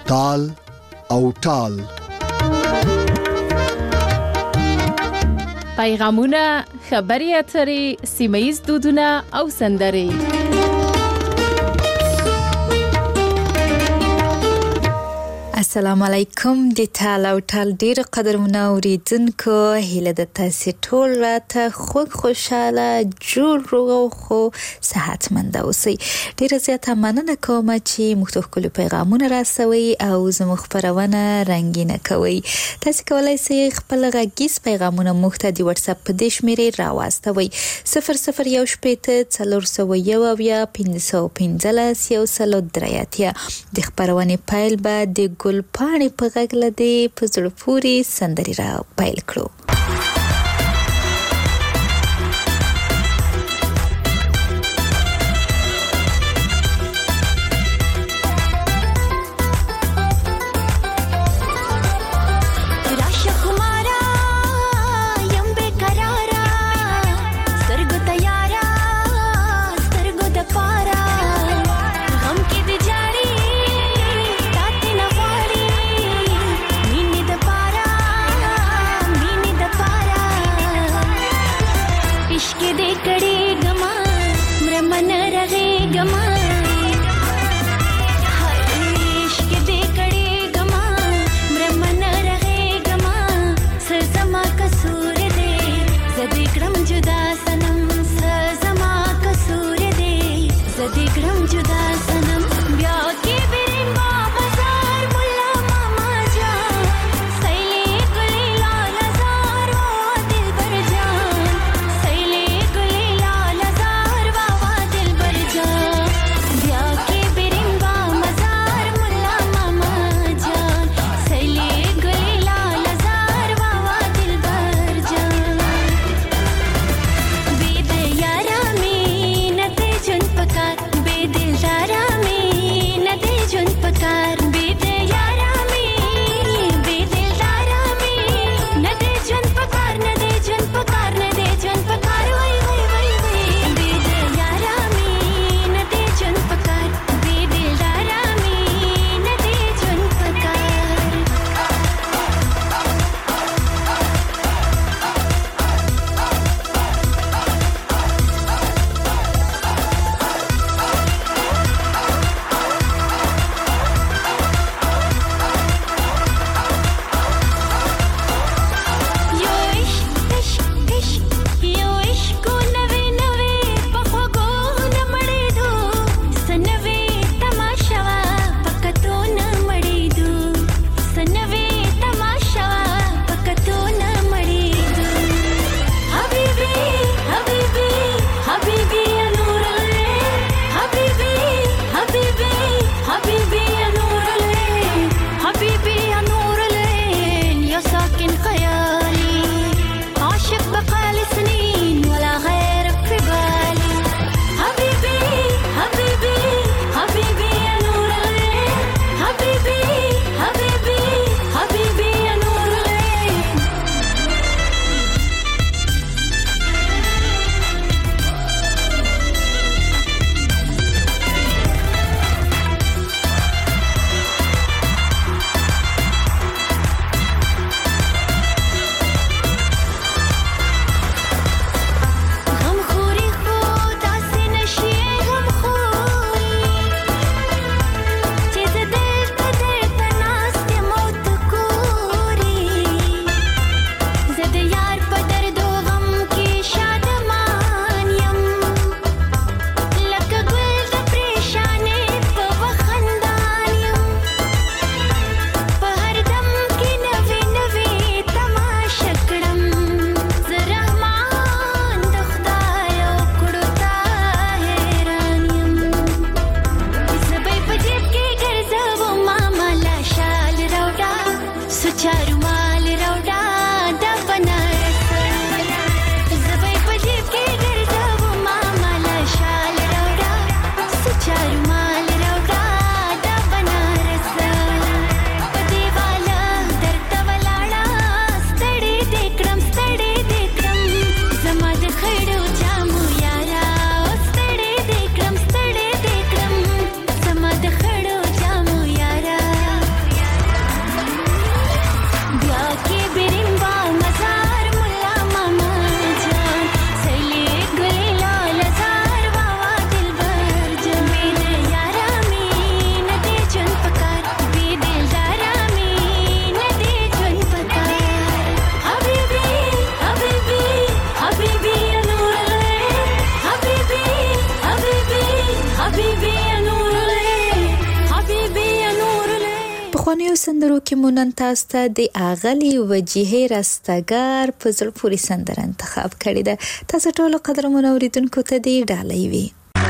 تال او ټال. پیغامونه، خبري اترې، سیمه‌ییز دودونه او سندرې. السلام علیکم. د ټال او ټال ډیر قدرمنه اوریدونکو، هیله د تاسو ټول راته خوشاله جوړ او خو صحتمند اوسئ. ډیر زیاته مننه کوم چې مختلف پیغامونه راسوي او زموږ خبرونه رنگینه کوي. تاسو کولای شئ خپل غږیز پیغامونه موږ ته د واتس اپ په دې شمیرې راوستوي 00121515 د خبرونه پیل به د ګل پاڼې په غږ لدی په زړه پورې سندري را پیل کړو. बेदिलदार پخوانیو سندرو کې مو نن تاسو ته د اغلي وجیهې رستګار په زړه پورې سندره انتخاب کړې ده. تاسو ټول قدرمن اوریدونکو ته دې ډالۍ وي.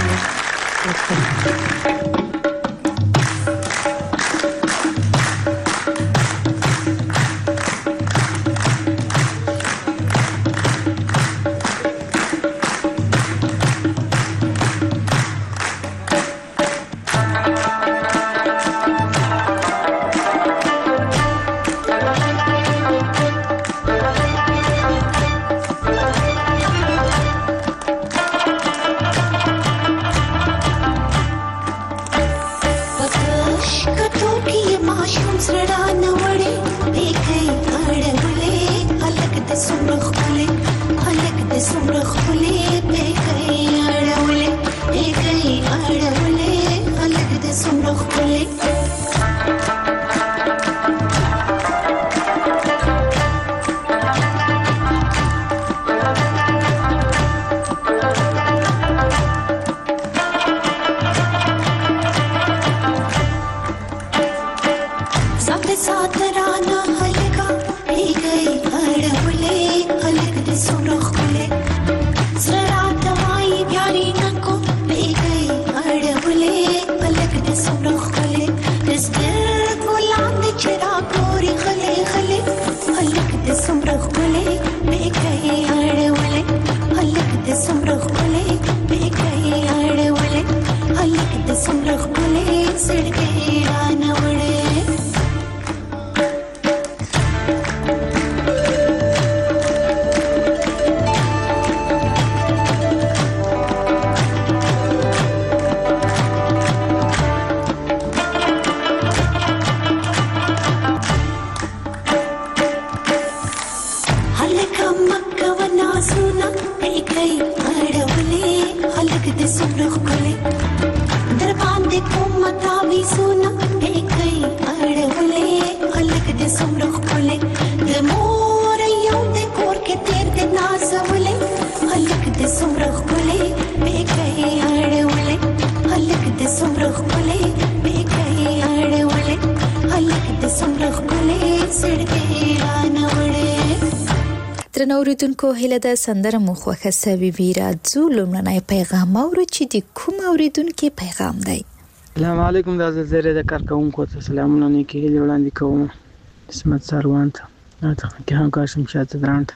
اوریدونکو هیله ده سندره مو خوښه سوي وي. راځو لومړنی پیغام اورو چې د کوم اوریدونکي پیغام دی. السلام علیکم. د زیره د کارکونکو ته سلامونه نیکی هیله وړاندې کوم. اسمت سروان ته کې هم کاشم شاته درانت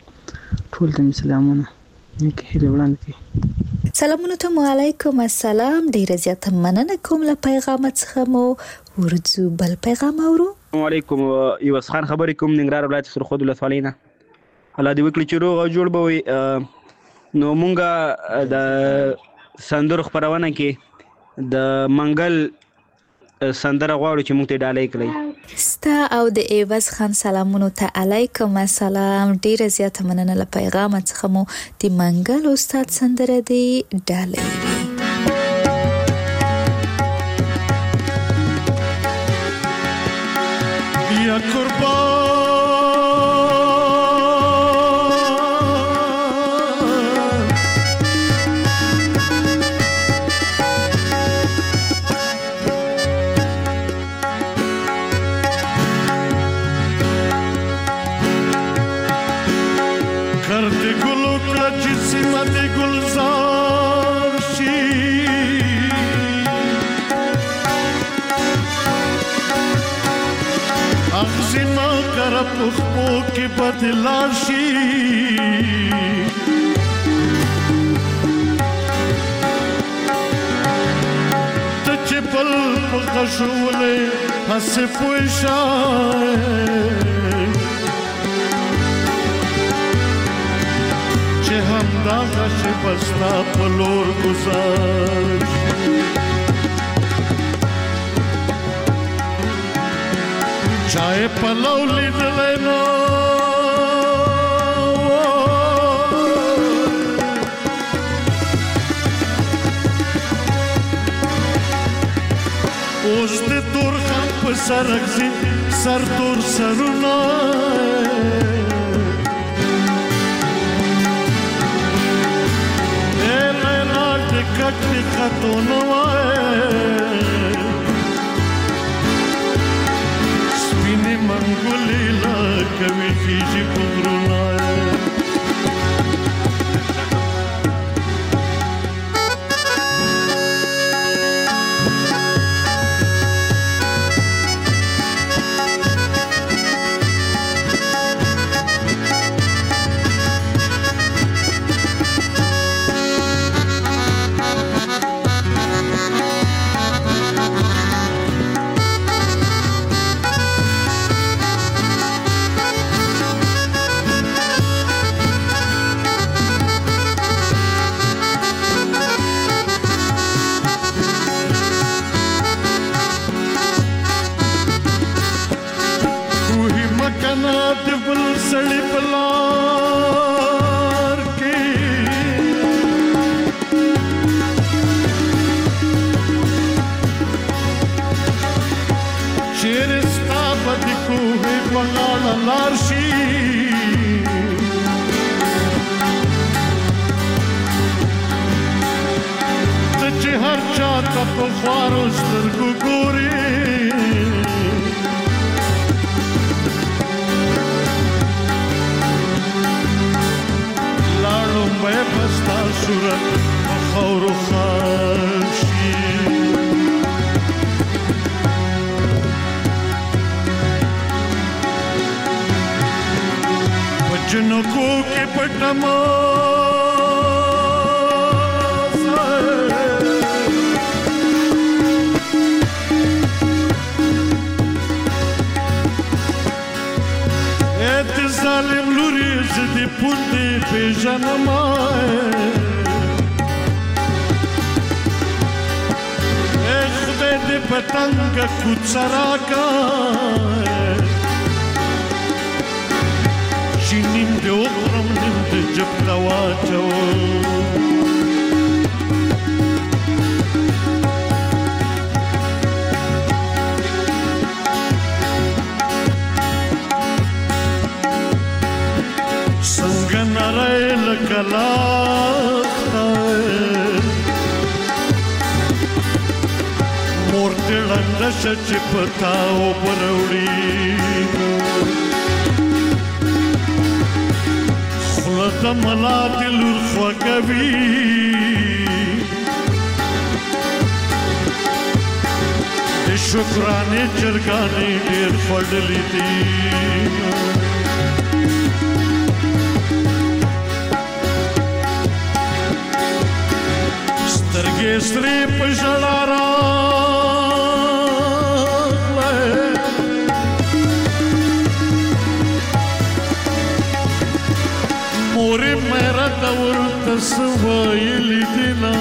ټول ته سلامونه نیکی هیله وړاندې کوي. سلامونه ته علیکم السلام. ډیر زیات مننه کوم له پیغام څخه مو ورځو بل پیغام اورو. السلام علیکم. یوس خان خبرې کوم ننګرهار ولایت سرخود ولسوالینا. الله دې وکړي چې روغ او جوړ به وي. نو مونږه د سندرو خپرونه کې د منګل سندره غواړو چې مونږ ته ډالۍ کړئ. ستا او د ایواز خان سلامونو ته علیکم السلام. ډیر زیات مننه له پیغام څخه مو د منګل استاد سندره دی ډالۍ وي. یا قربان پخپو کې بدلار شي ته چې بل په غشولې هسې پوه شای چې همدغه چې بستا په لور ګزار چای پلو لیدلې نو اوس دې تور خان په سرګزي سر تور سرونه لیلا دې کټ خاتون وای ولې لکه ویخیږي په غرونه شکرانه چرګانې ډېر خوړلې دي سترګې سرې په ژړا راغلې مورې مې راته ورته څه ویلي دي نه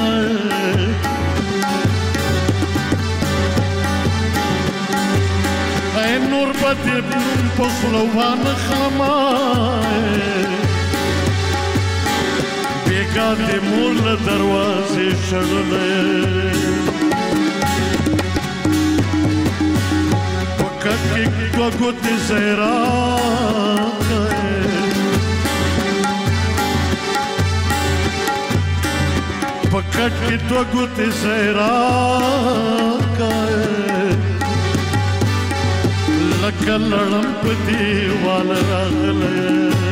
نور پتی پخلوان خلمائے بیگا دی مور لدروازے شڑلے پکت کی گوگت زیران پکت کی گوگت زیران لکه لړم په دیوال راغلی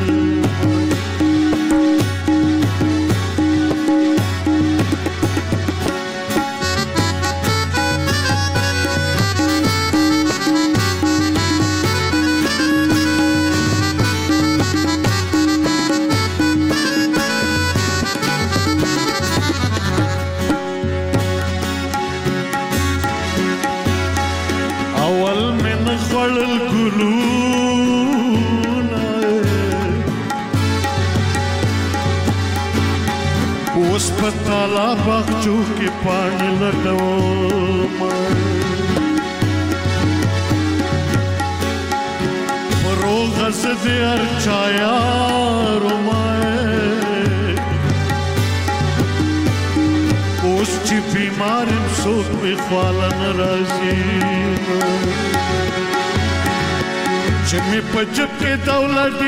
پتالا باغچو کې پانی لټوم پروغ زدې ارچا یارو مې اوس چې بیمارم څوک مې خواله نه راځي چې مې په جب کې دولت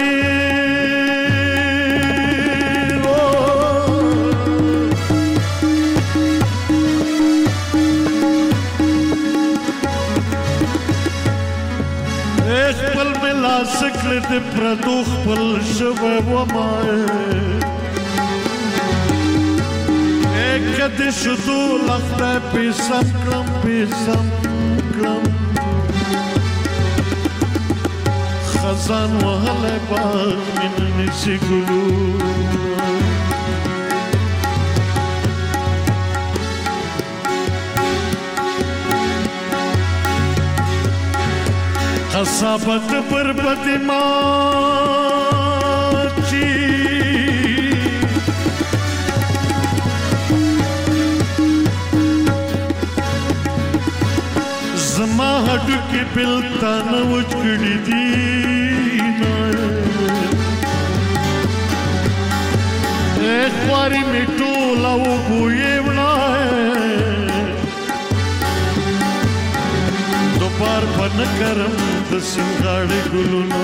زړه د پردو خپل شوی وما که د شدو لخته پیسم کړم خزان وهلی باغ مینه نیسي ګلونه قصابت بربد ماچی زما هډو کې بلتا نه وچکړي دي ایک واری می ټوله وګویې وړای دوبار به نه کرم د سنګاړې ګلونه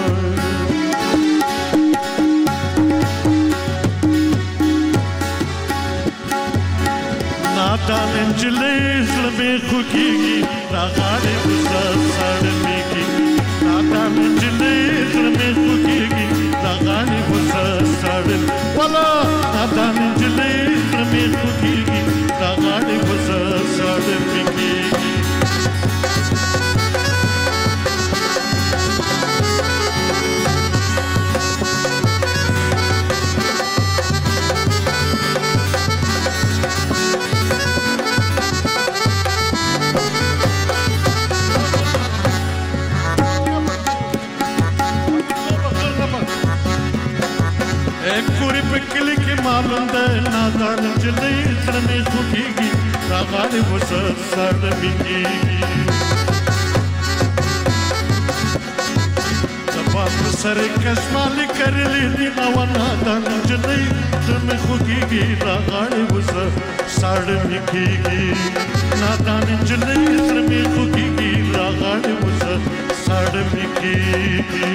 نادان نجلۍ زړه مې خوږېږي راغاړې وزه ساړه مې کېږي نادان نجلۍ زړه مې خوږېږي راغاړې وزه ساړه والا نادان نجلۍ زړه مې خوږېږي راغاړې وزه ساړه مې کېږي معلوم ده نادان نجلۍ زړه مې خوږېږي راغاړې وزه ساړه مې کېږي زما په سر یې کشمالې کرلې دي او نادان نجلۍ زړه مې خوږېږي راغاړې وزه ساړه مې کېږي نادان نجلۍ زړه مې خوږېږي راغاړې وزه ساړه مې کېږي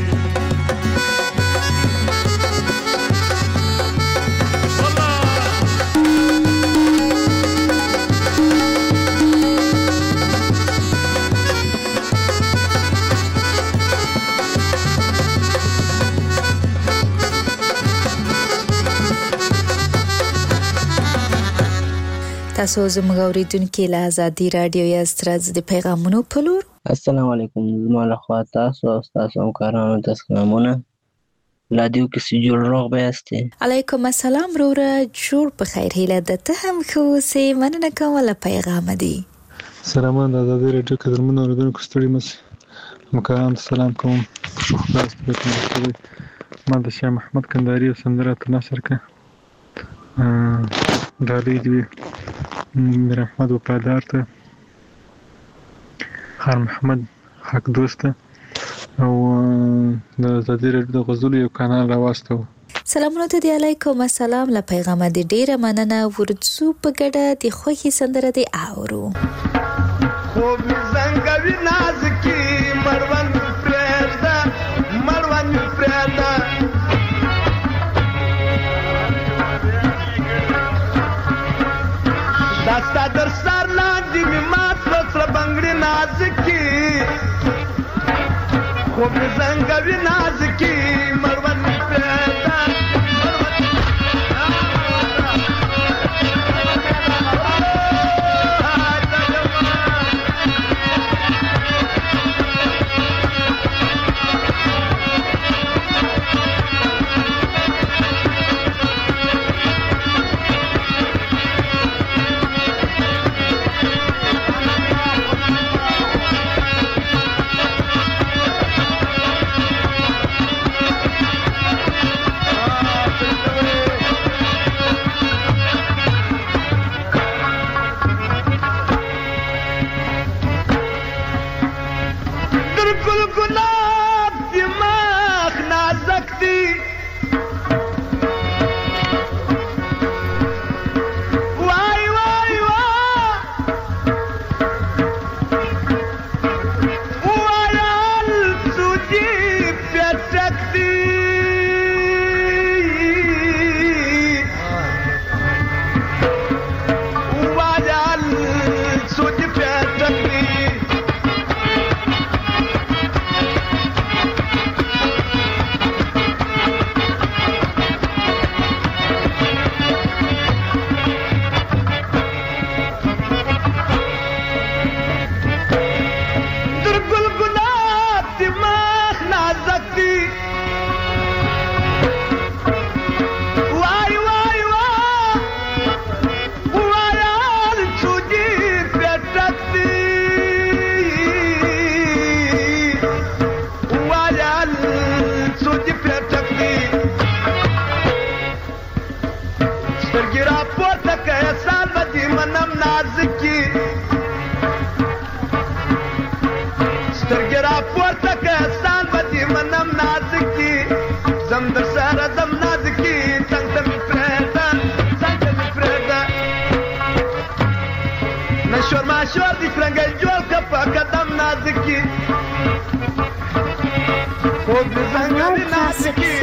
تاسو زموږ اوریدونکو له ازادي رادیو یا سترز د پیغامونو په لور السلام علیکم زما له خوا تاسو او تاسو همکارانو ته سلامونه رادیو کې سې جوړ روغ بیاستې علیکم السلام وروره جوړ په خیر هیله ده ته هم خو سې مننه کوم له پیغام دی سلام د ازادي رادیو قدرمنو اوریدونکو ستړي مس همکارانو ته سلام کوم خلاص به کوم ما د شاه محمد کندهاري او سندره تناصر کا دالي دی میر احمد وفادار ته خان محمد حق دوست او د ازادي رادیو د غزل یو کانال راوستو سلامونه ته دی علیکم السلام له پیغام دی ډیره مننه ورڅو په ګډه د خوخي سندره دی اورو خوب زنګوي ناز کی مروان پرېدا داستا در سر لاندې می مات سره بنگړي ناز کی خوب زنګوي ناز کی مروان پرېدا نازکی سترګې راپورته که احسان به دې منم نازکی زم در سره زم نازکی څنګ ته مې پرېږده څنګ ته مې پرېږده نه شور ماشور دې شرنګی جوړ که په قدم نازکی خوب مې ځنګلې نازکی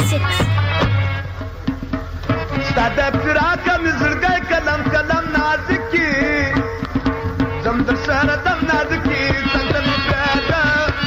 ستاده فراق مې زړګی کلم کلم نازکي زم در سره دم نازکي څنګه مې پیدا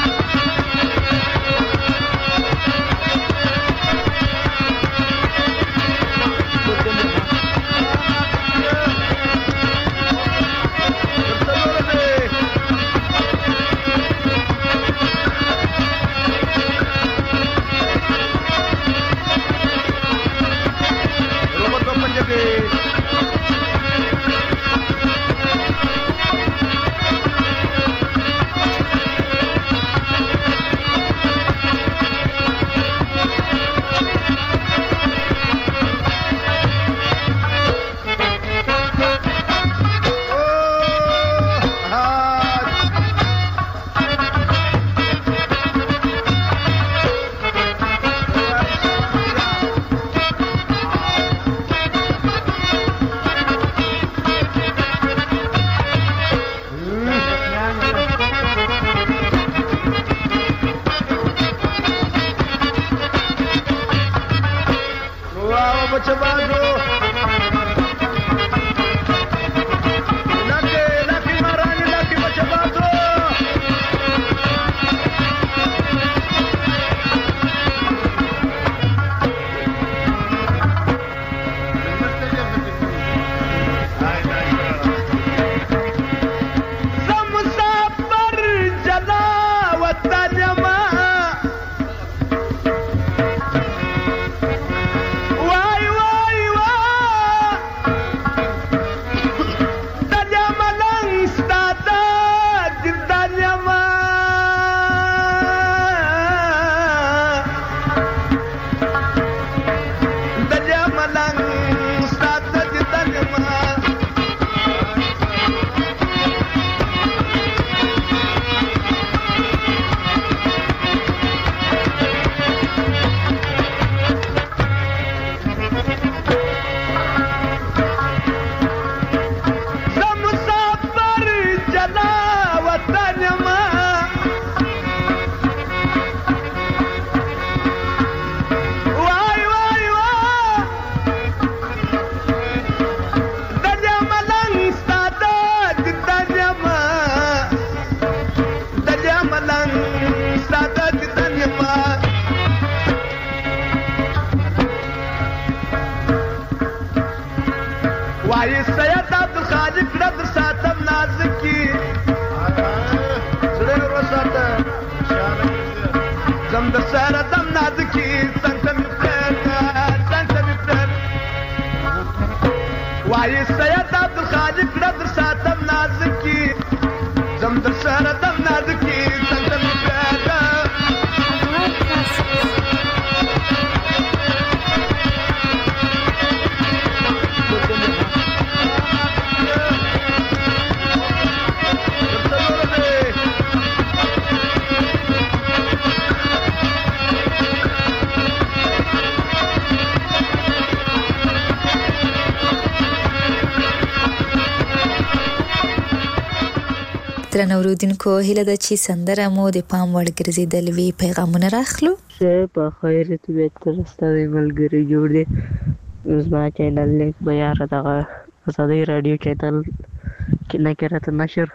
درنو اوریدونکو هیله ده چې سندره مو د پام وړ ګرځېدل وي. پیغامونه راخلو. زه په خیر طبیعت سره ستاسو ملګری جوړ دی. زما چینل لیک بیار دغه آزادۍ رادیو چینل کې نه کړه نشر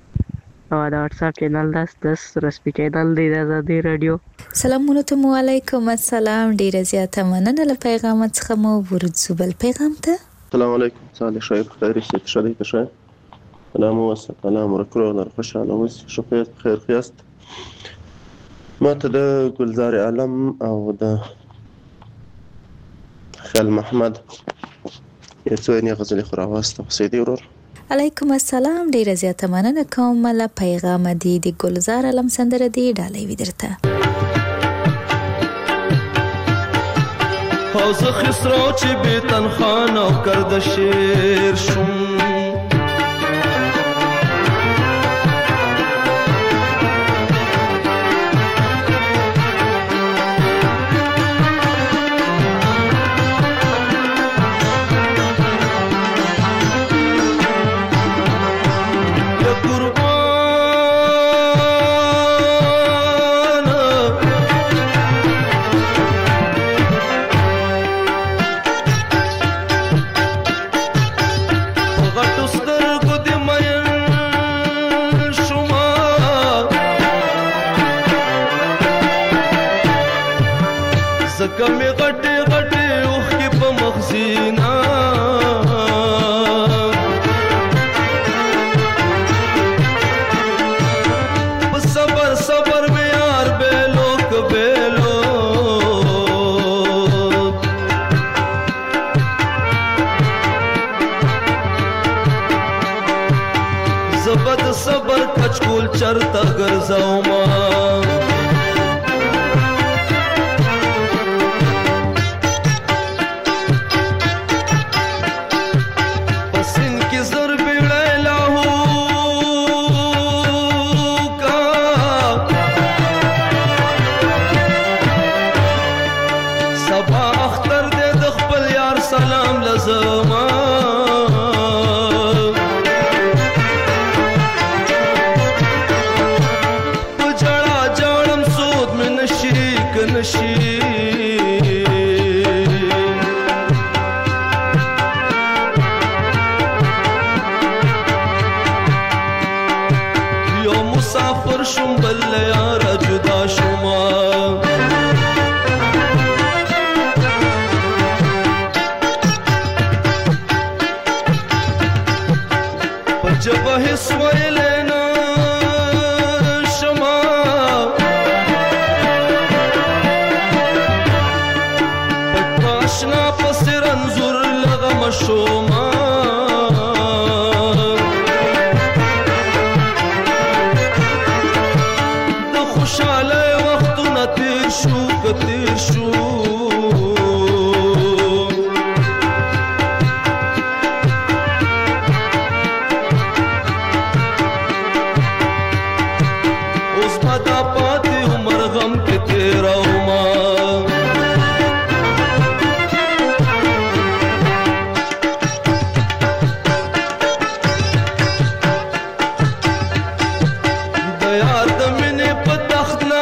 او دا واتس اپ چینل داس رسمي چینل دی د آزادۍ رادیو. سلامونه ته علیکم السلام. ډیره زیاته مننه له پیغام څخه مو ورځو بل پیغام ته. السلام علیکم. صالح شایب خیری شدی تشه. سلام و سلام ورکرو در خوشحال و شکایت خیر خیاست. ما ته د گلزار عالم او د خیال محمد یو څو نه غزل خو راوسته سیدی ورور. علیکم السلام. ډیره زیاته مننه کوم له پیغام دی د گلزار عالم سندره دی ډالۍ ودرته. حوض خسرو چې به تنخان او کرد شیر شوم زکه مې غټې غټې اوښکې په مخزینا په صبر صبر مې یار بیلو که بیلو زه به د صبر کچکول چرته ګرځومه مسافر شوم بل یاره جدا شوما په جبه هیڅ ویلی نه شمه پټ په اشنا پسې رنځور لغمه شومه تیر شو اوس پتا پاتې عمر غم کې تیروما د یار د مینې په تخت نه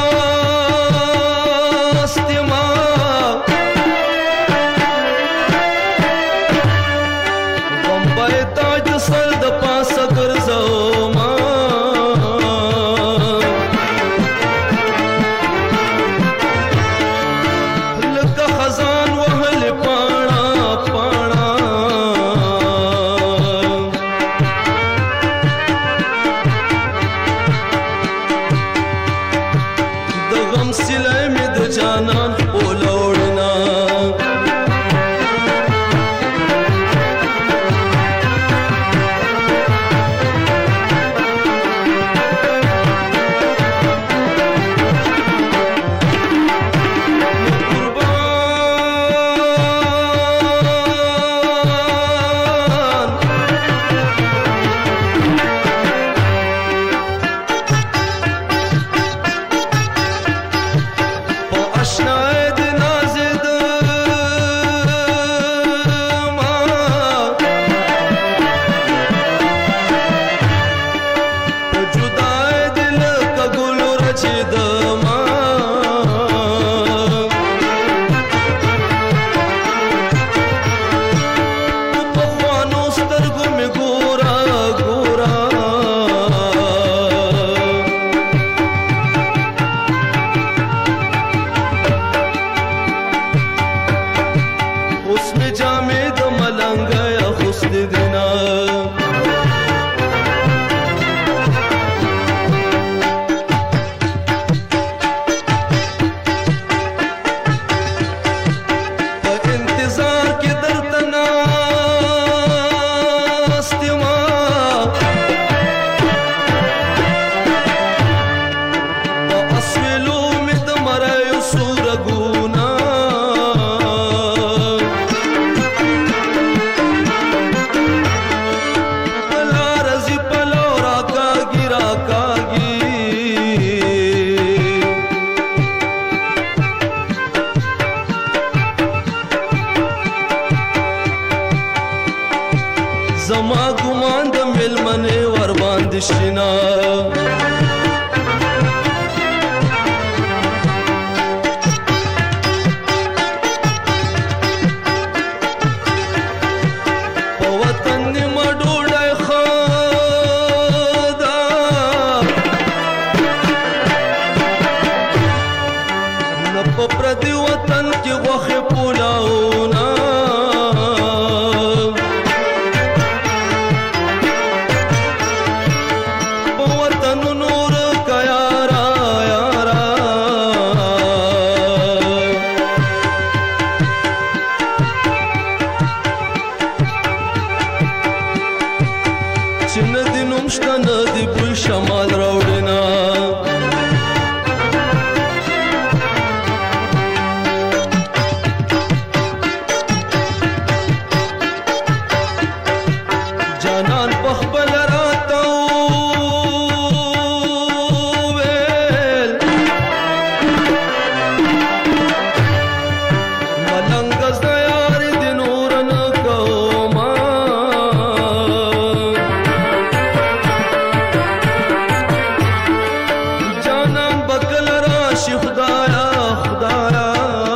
زما ګمان د ملمنې ور باندې شینا په وطن نیمه ډوډۍ ښه ده نه په پردي وطن غوښې پولاونه په وطنونو ورکه یاره یاره چې نه دې نوم شته نه دې بوی شمال راوړینه جانان په خپل راته وویل ملنګ زه یارې د نور نه کومه جانان به کله راشي خدایا خدایا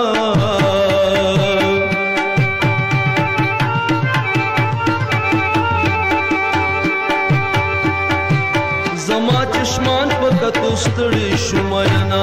زما چشمان په کتو ستړي شو مینا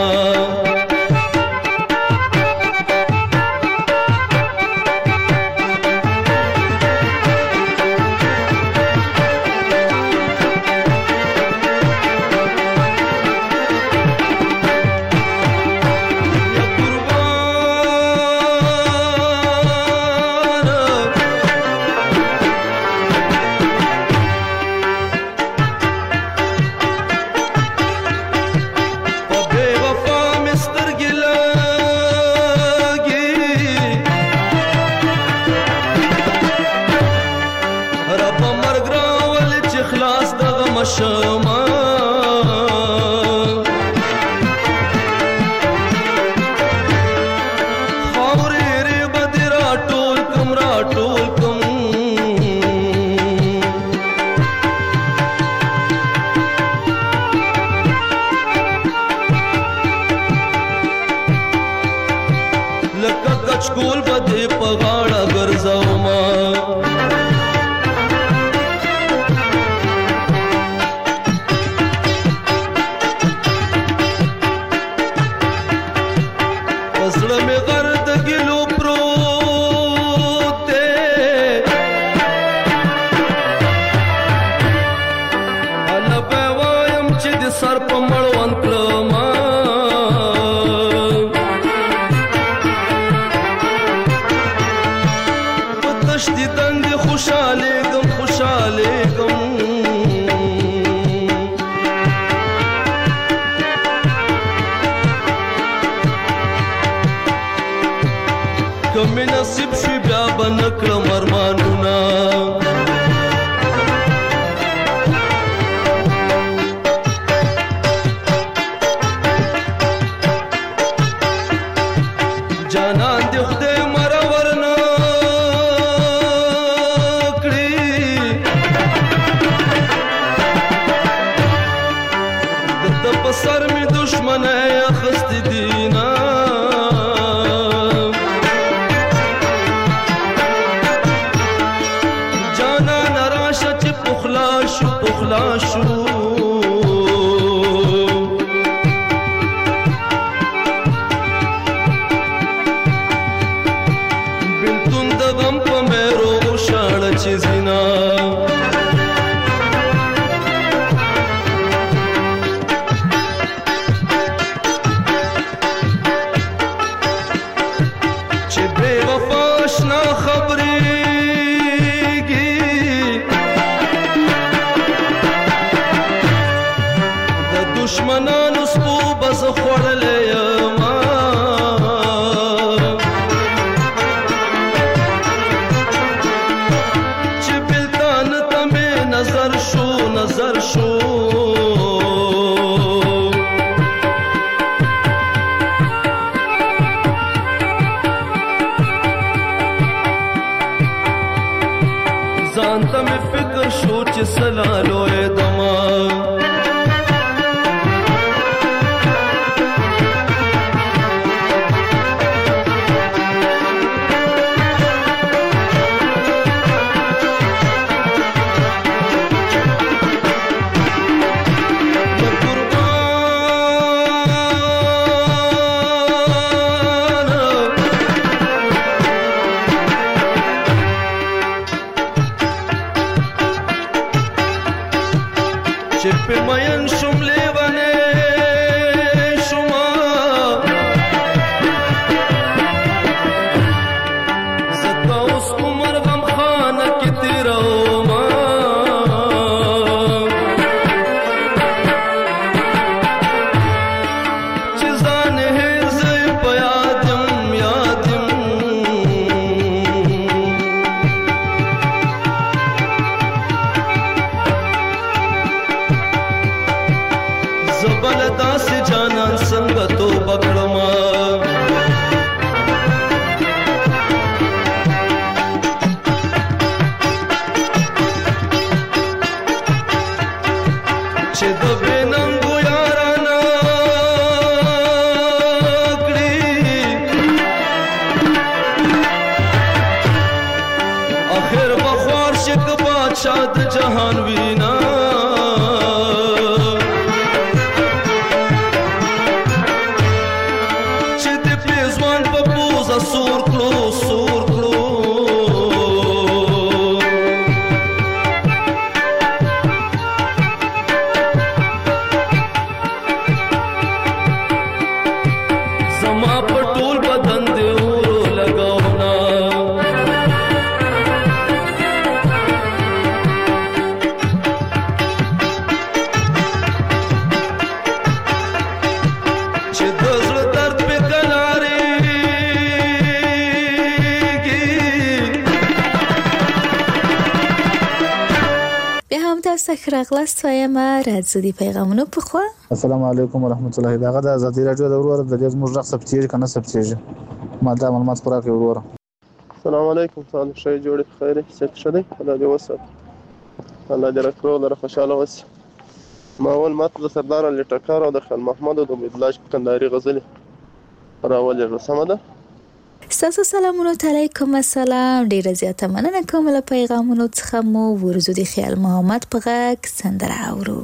شما خاورې ری بدې راټول کم راټول کم لکه کچکول بدې په غاړه ګرځومه زړه مې غر د ګلو پروت دی هله به وایم چې د سر په مړوند کړمه په تشدي دندې خوشحالېږم خوشحالېږم که مې نصیب شوي بیا به نه کړم ارمانونه جانان دې خدای مرور نه کړي د ده په سر مې دښمنۍ اخیستې دي نه پخلا شو بلتون د غم په مېرو شاړه چې زینا چې بې وفا اشنا خبرې دشمنانو سپو بز خوړلې یما چې بلتان ته مې نظر شو ځان ته مې فکر شو چې سلالوی دما وایا داسې جانان څنګه توبه کړمه چې د بېننګو یارانه کړي آخر به خوار شي که بادشاه د جهان وینا چې د پېزوان په پوزه سور کړو سور کړو زما په ټول بدن دې اورو لګاونا چې د زړه درد پې کلاریږي بیا هم تاسو ښه راغلاست وایم راځو د پیغامونو په خوا السلام علیکم ورحمت الله دغه د ازادي راډیو د ورور د دې زموږ رخصت ثبتېږي کنه ثبتېږي ما دا معلومات خورا کوي ورور السلام علیکم صالح شي جوړې خیر ست شدی الله دې وسات الله دې راکړو لره خوشاله وس ما اول ماته د سردار علي ټکر او د خان محمد او د امید کندهاري غزل راولې رسمه ده ستاسو سلامونو ته علیکم السلام ډیره زیاته مننه کوم له پیغامونو څخه مو ورزو د خیال محمد په غږ سندره اورو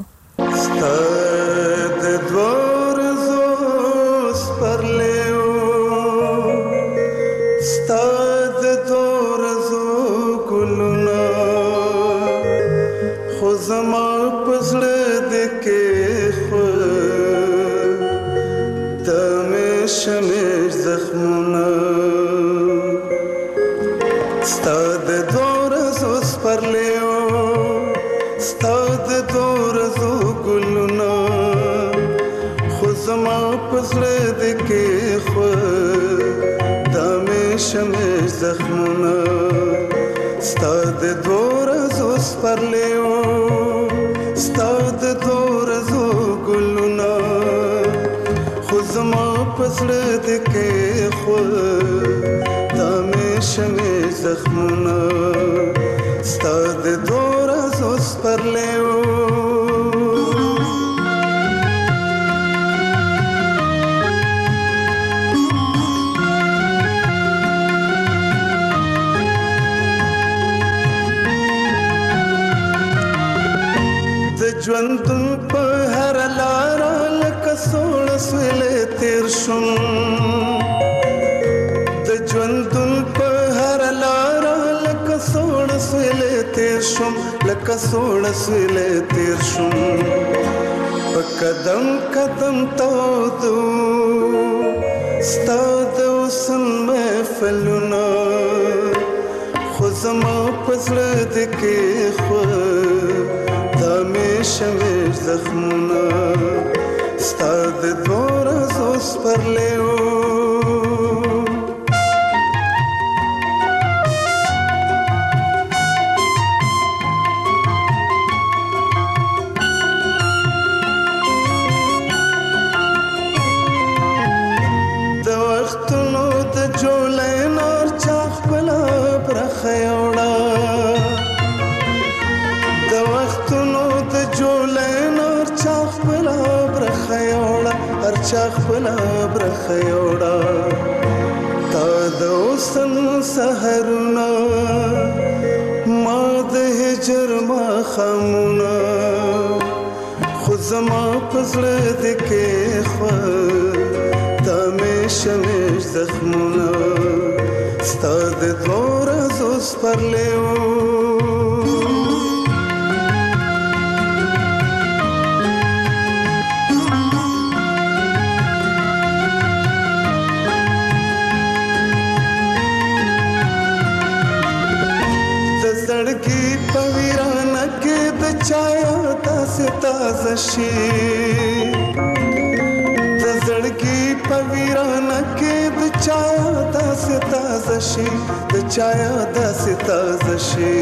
ستاد دوار زوس پر لیو ستاد دوار زو ګلونا خو زما پزړه دکې خو دمه شمش زخمونه ستاد دوار زوس پر لیو ستاد دوار زو ګلونا خو زما پزړه دکې خو دمه شمش زخمونه ستاد دوار زوس پر لیو ستاد دوار زو ګلونا خو زما پزړه دکې خو دمه شمش زخمونه ستاد دوار زوس پر لیو ژوندون په هر لار لکه سوړ سویلې تیر شم د ژوندون په هر لار لکه سوړ سویلې تیر شم لکه سوړ سویلې تیر شم په قدم قدم تودو ستا د حسن محفلونه خو زما په زړه دکې خو دمه شمش زخمونه ستا د دوار زوس پر لیو د وختونو د جولای نار چاخ بلا برخه یوړه د وختونو د جولای نار چاخ بلا برخه یوړه هر چاخ بلا برخه یوړه تا د حسن سحرونه ما د هجر ماښامونه خو زما په زړه دکې خو دمه شمش زخمونه ستا د دوار زوس پر لیو زړګي په ویرانه کې د چایا داسې تازه شي د زړګي په ویرانه کې د چایا داسې تازه شي د چایا داسې تازه شي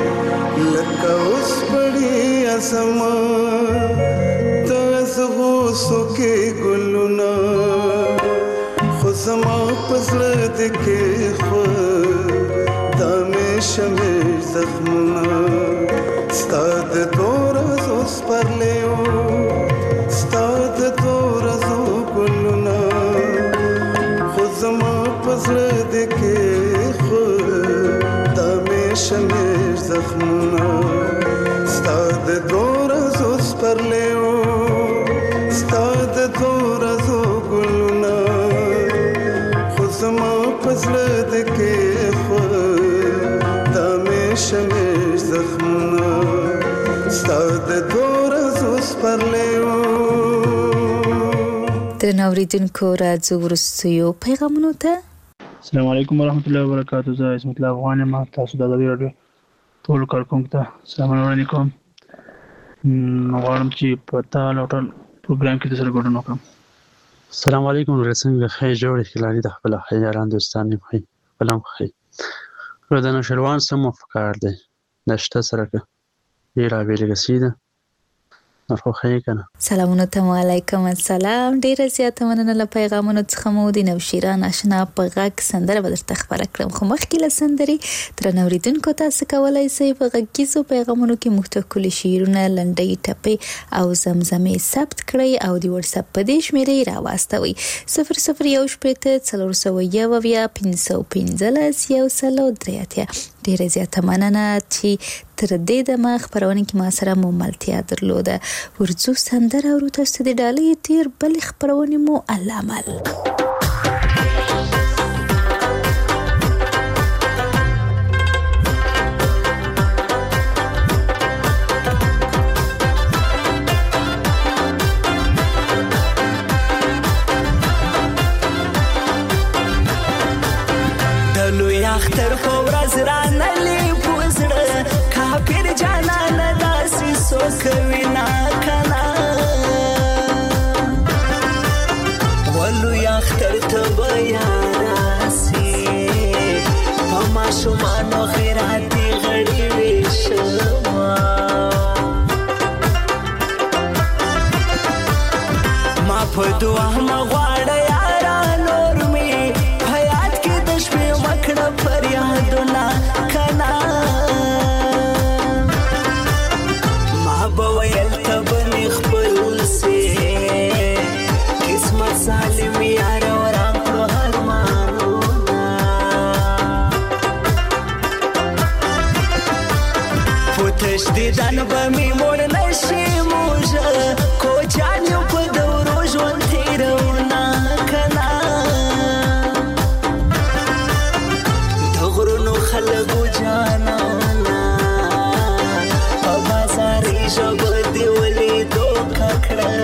لکه اوس پړی اسما د زغو بوسو کې ګلونه خو زما پزړه دې کې خو دا مې شمیر زخمونه ستا د دورزو سپرلیو ستا د دورزو ګلونه خو زما پزړه دې کې خو دا مې شمیر زخمونه ستا د دورزو سپرلیو ستا د دورزو ګلونه خو زما پزړه دې کې خو دا مې شمیر زخمونه ستا د دورزو سپرلیو. درنو اوریدونکو راځو وروستیو پیغامونو ته. السلام علیکم ورحمۃ اللہ وبرکاتہ. زه عصمت الله افغان یم. تاسو د ازادي راډیو ټول کارکونکو ته سلام علیکم. غواړم چې په تاسو ټول پروګرام کې د سره ګډون وکړم. السلام علیکم ورسنګ خیر جوړ کلانی د خپل خیاران دوستان خې فلم خې ردن شروان سم فکر دی نشته سره کې ډیر ویلګ سیده نو خې کنه. سلامونه ته علیکم السلام. ډیر زیاته مننه له پیغامونو څخه مو د نوشیران آشنا په غږ سندره بدرته خبره کړم. خو مخکې له سندري تر نوریدونکو تاسو کولای شئ په غږیزو پیغامونو کې مختلف شعرونه لنډۍ ټپې او زمزمې ثبت کړئ او د واتس اپ په دې شمیرې راواستوي 0018 ډیر زیاته مننه چې تر دې دمه خبرونه کې ما سره مملتیا درلوده. ورځو سندره او تاسو د ډالۍ تیر بل خبرونه مو علامل. دلو یاختر فورز رانلی پوزړه کافر جانان داسې سوکوي نا کنا ولو یاختر ته بیا راسي پما شومانو خیراتي غړي وشما ما په دعا ما غواړه یارا نور می حیات کې د شپې وکړه فریادونه کنا ما به ویل ته بنې خپل سي قسمت ظالم یار وران کړو ارمانونه پوتش دې دان به می مور نشي موجه کوچان یو په دورو ژوند تیرونه کنا دغرونو خلګو جانانا په بازار ژبه دی ولې دوکا کړه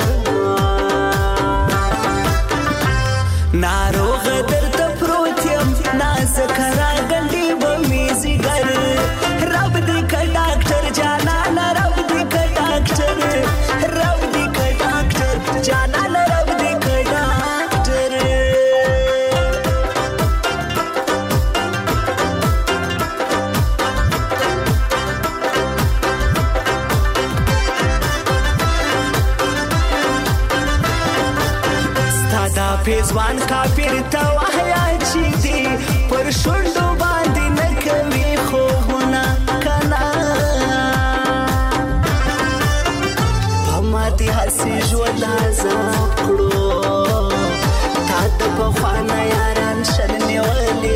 ناروغ درته پروت یم نازک راغلی به مې ځیګر رب دې که ډاکټر جانانا رب دې که ډاکټر رب دې که ډاکټر جانانا رب دې که ډاکټر. ستا پیزوان کافر ته وحیا چې دی پر شونډو باندې نه کوي خوبونه کنا په ماتې هسې ژوند عذاب کړو تا د پخوانه یاران شل نیولي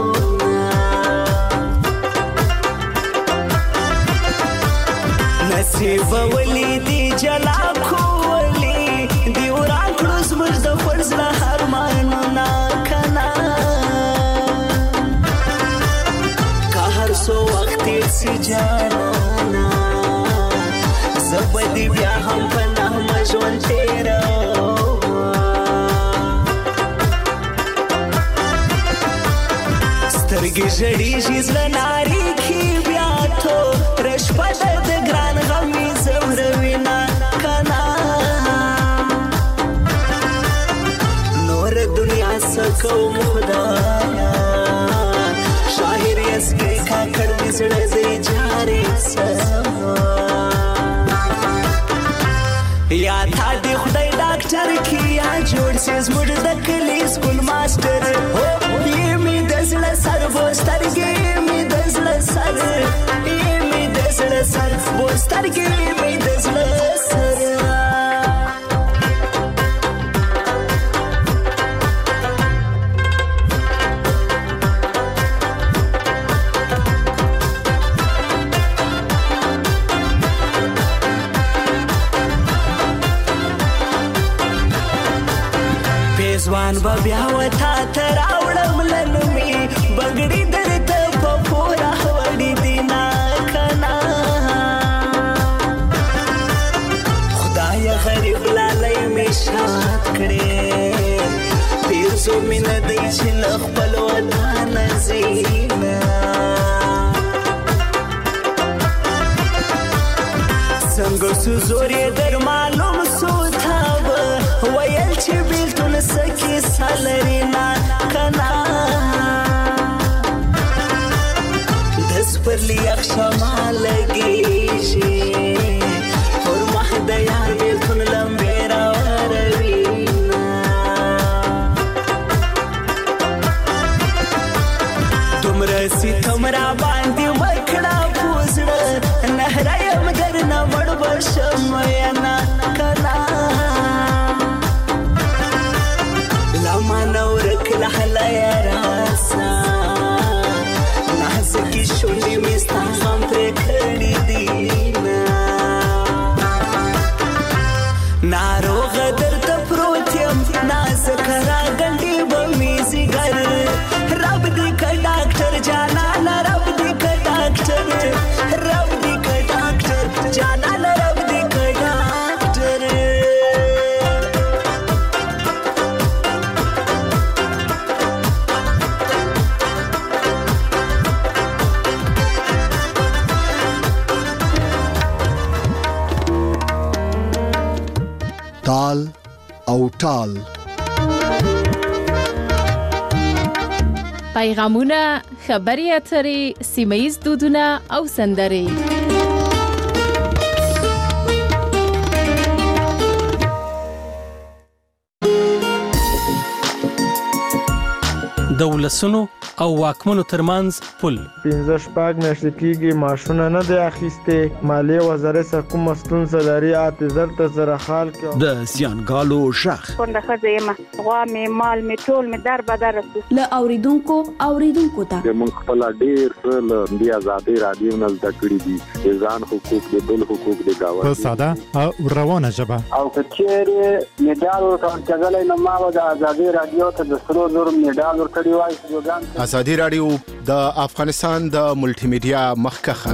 نصیب ولی دی جلا کولی دی وران کړو زموږ د فرض له ارمانونه کنا که هر څو وخت تېر سي جانانا زه به دې بیا هم په نغمه ژوند تېروم سترګې ژړېږي زړه نارېږي بیا تو رشپه ده د ګران غم مې ځوروي نه کنا نور دنیا څه کوم خدایا شاعر یسکې کاکړ مې زړه دی جارې سما یا تا دې خدای ډاکټر موټر کې یا جوړ سي زموږ د کلي سکول ماستر یې می د زړه سر بوسترګې می د زړه سر یې می د زړه سر بوسترګې می د زړه سر ځوان به بیا وتا ته راوړم لنومي بګړي درته په پوره وړي دینا کنا خدای غریب لالی می شاد کړي پیر زو مینه دی چې له خپل وطن زینا څنګه سو زورې در معلوم سو تابه ویل چې بیلتون سکی سالرینا کنا دس پر لیاق شما لگیشی پر مح دیار بیلتون لمبیرا وروینا دمرسی تمرا باندی وکڑا پوزڑا نهرایم درنا وڑ بشم ینا کنا منورك لحلا يا راسا نحسكي شولي مستعظم تكلي دينا نارو غدر تفروتيم نازك راغندي بميزي غر رب دي كداكتر جانا رب دي كداكتر رب دي كداكتر جانا رب دي كداكتر تال او ټال پیغامونه، خبري اترې، سیمه‌ییز دودونه او سندرې. د ولسونو او واکمنو ترمنځ پل 15 میاشتې کېږي ماشونه نه دی اخیستې مالیې وزارت څخه کومه ستونزه لري اعتذار ته سره حال کې د زیانګالو غږ کونډه ښځه یم غوا مې مال مې ټول مې در بدر له اوریدونکو ته موږ خپل ډېر څه له دې ازادي رادیو نه زده کړي دي د ځان حقوق د بل حقوق د گاوند په ساده او روانه ژبه او کچېره میډال ورکړل نه ما د ازادي رادیو ته د 300 میډال ورکړی وای ازادي رادیو د افغانستان د ملټي میډیا مخکخه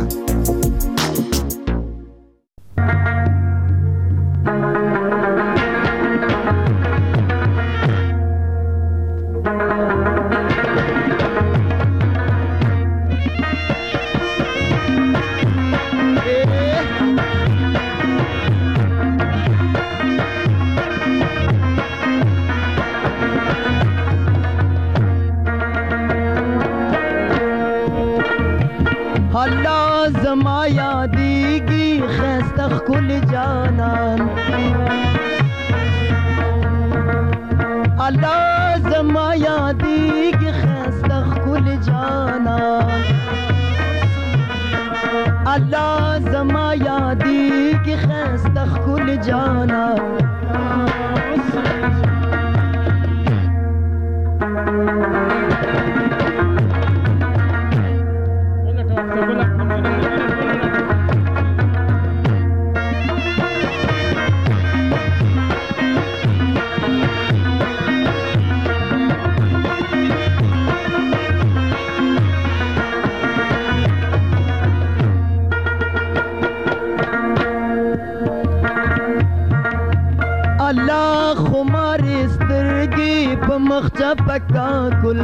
كل جانان الله زما ياديك خستخ كل جانان الله زما ياديك خستخ كل جانان مخجبك كل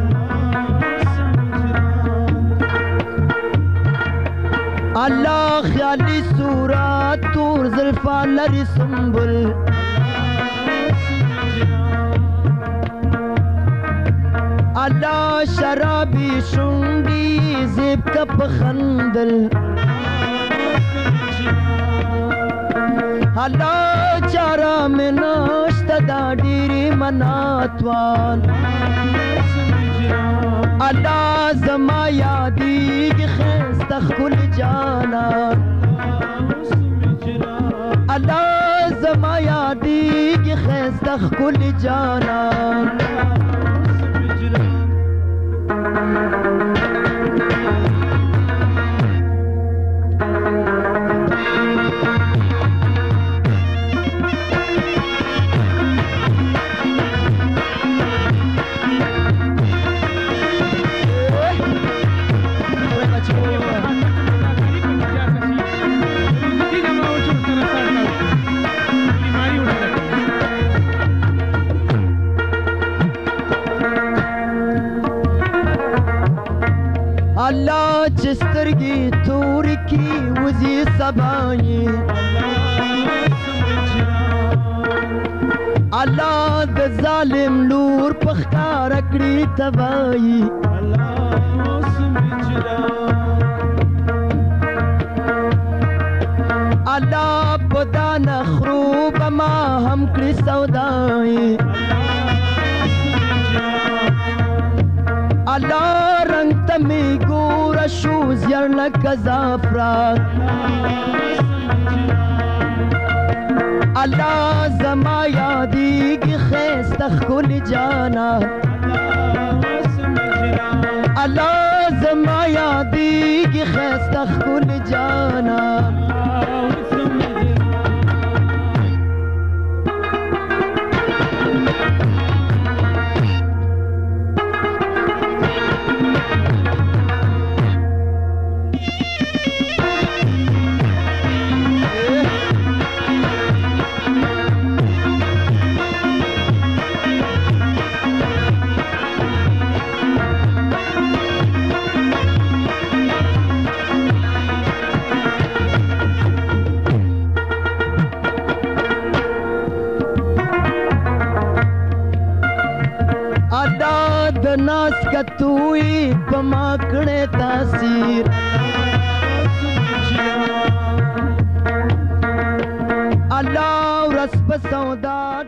الله خيالي صورات طور زلفان لري سنبل الله شرابي شنگي زيبك بخندل الله جارا مناش زدا ډېرې مناتوان الله زما یادېږي ښایسته ښکلې جانان الله زما یادېږي ښایسته ښکلې جانان الله چې سترګې تورې کړي وځي سبا یې الله د ظالم لور په ښکاره کړي تباهي الله په دا نخرو به ما هم کړي سودایي الله رنگ تمی گورا شو زیر لکا زافران الله زما یادیگی خیست خل جانا الله زما یادیگی خیست خل جانا ناس کتوئی پماکڑے تاثیر اللہ رس بسودان